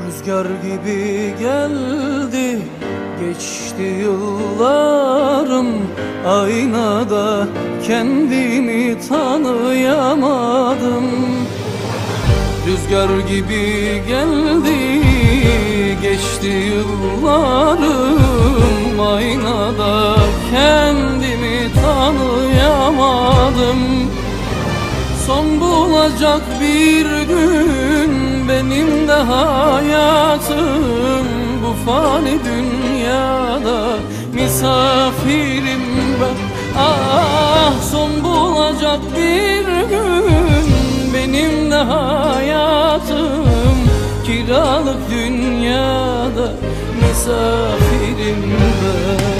Rüzgar gibi geldi, geçti yıllarım. Aynada kendimi tanıyamadım. Rüzgar gibi geldi, geçti yıllarım. Aynada kendimi tanıyamadım. Son bulacak bir gün benim de hayatım. Bu fani dünyada misafirim ben. Ah, son bulacak bir gün benim de hayatım. Kiralık dünyada misafirim ben.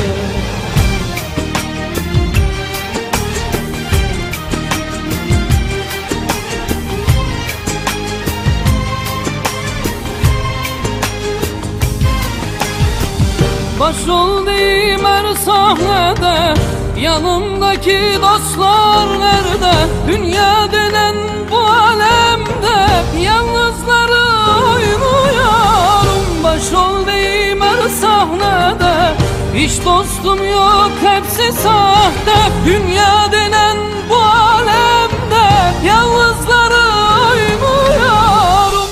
Başrol diyeyim her sahnede, yanımdaki dostlar nerede? Dünya denen bu alemde yalnızları oynuyorum. Başrol diyeyim her sahnede, hiç dostum yok, hepsi sahte. Dünya denen bu alemde yalnızları oynuyorum.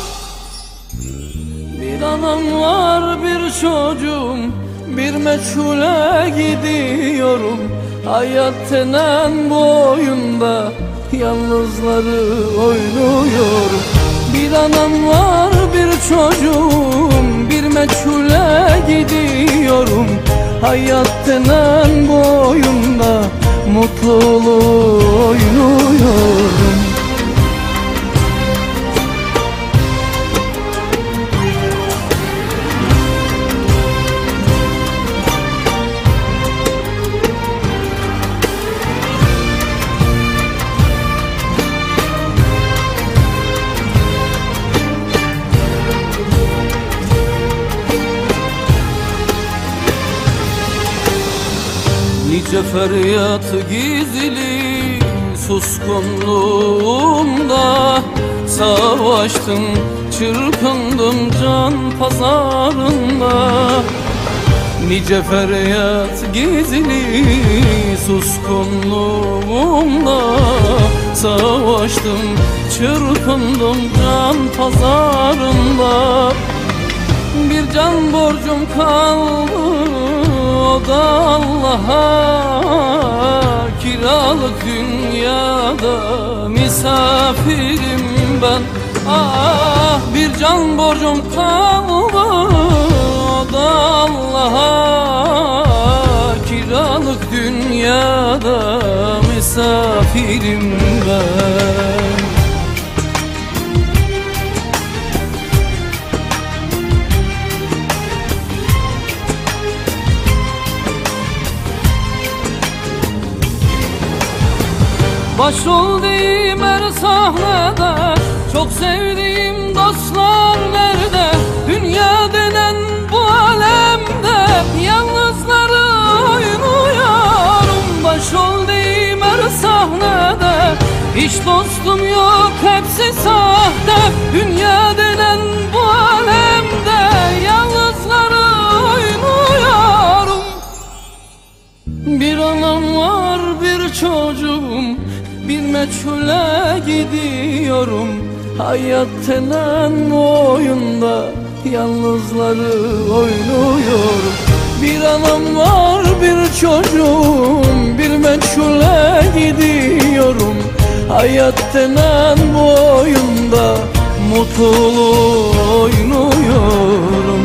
Bir anam var, bir çocuğum, bir meçhule gidiyorum. Hayat denen bu oyunda yalnızları oynuyorum. Bir anam var, bir çocuğum, bir meçhule gidiyorum. Hayat denen bu oyunda mutluluğu oynuyorum. Nice feryat gizli suskunluğumda, savaştım, çırpındım can pazarında. Nice feryat gizli suskunluğumda, savaştım, çırpındım can pazarında. Bir can borcum kaldı, o da Allah'a. Kiralık dünyada misafirim ben. Ah, bir can borcum kaldı, o da Allah'a. Kiralık dünyada misafirim ben. Başrol diyeyim her sahnede, çok sevdiğim dostlar nerede? Dünya denen bu alemde yalnızları oynuyorum. Başrol diyeyim her sahnede, hiç dostum yok, hepsi sahte. Dünya denen bu alemde yalnızları oynuyorum. Bir anam var, bir çocuğum, bir meçhule gidiyorum. Hayat denen bu oyunda yalnızları oynuyorum. Bir anam var, bir çocuğum, bir meçhule gidiyorum. Hayat denen bu oyunda mutluluğu oynuyorum.